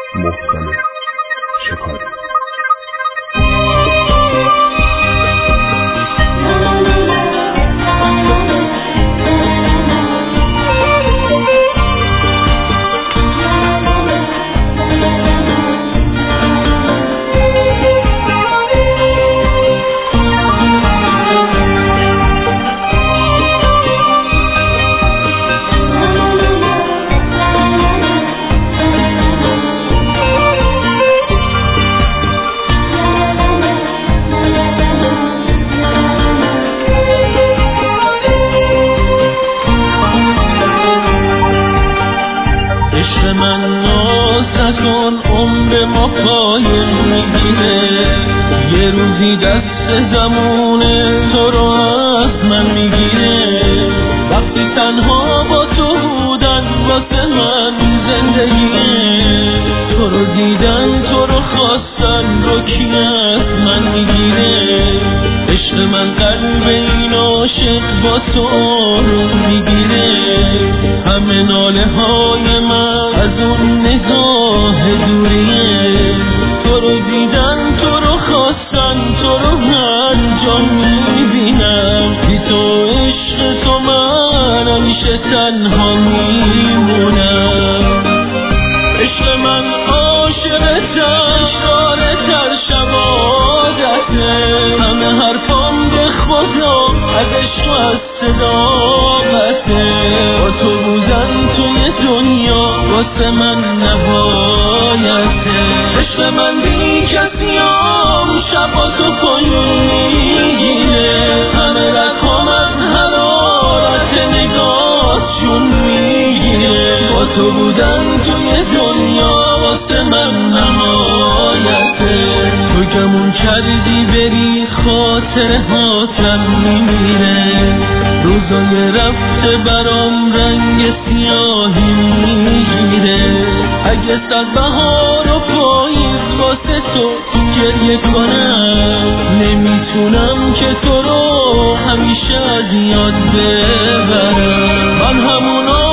محسن شکاری. عمر ما پایم میگیره، یه روزی دست زمونه تو رو از من میگیره. وقتی تنها با تو بودن واسه من زندگیه، تو رو دیدن تو رو خواستن رو کی از من میگیره. عشق من قلب این عاشق با تو رو میگیره. همه ناله های من از اون نگاه دوریه، تو رو دیدن تو رو خواستن تو رو هر جا میبینم. بی تو عشق تو من همیشه تنها میمونم. عشق من عاشق تر تر شبادته، همه حرفام به خدا از عشق و از صداقته. با تو بودن توی دنیا واسه من نهایته. عشق من بی کسیام شبا تو پایون میگیره، همه رکام از حرارت نگاهشون میگیره. با تو بودن توی دنیا واسه من نهایته. تو گمون کردی بری خاطر هاتم میمیره، روزای رفته برام رنگ سیاهی میگیره. اگه صد بهار و پاییز واسه تو گریه کنم، نمیتونم که تو رو همیشه از یاد ببرم. من همون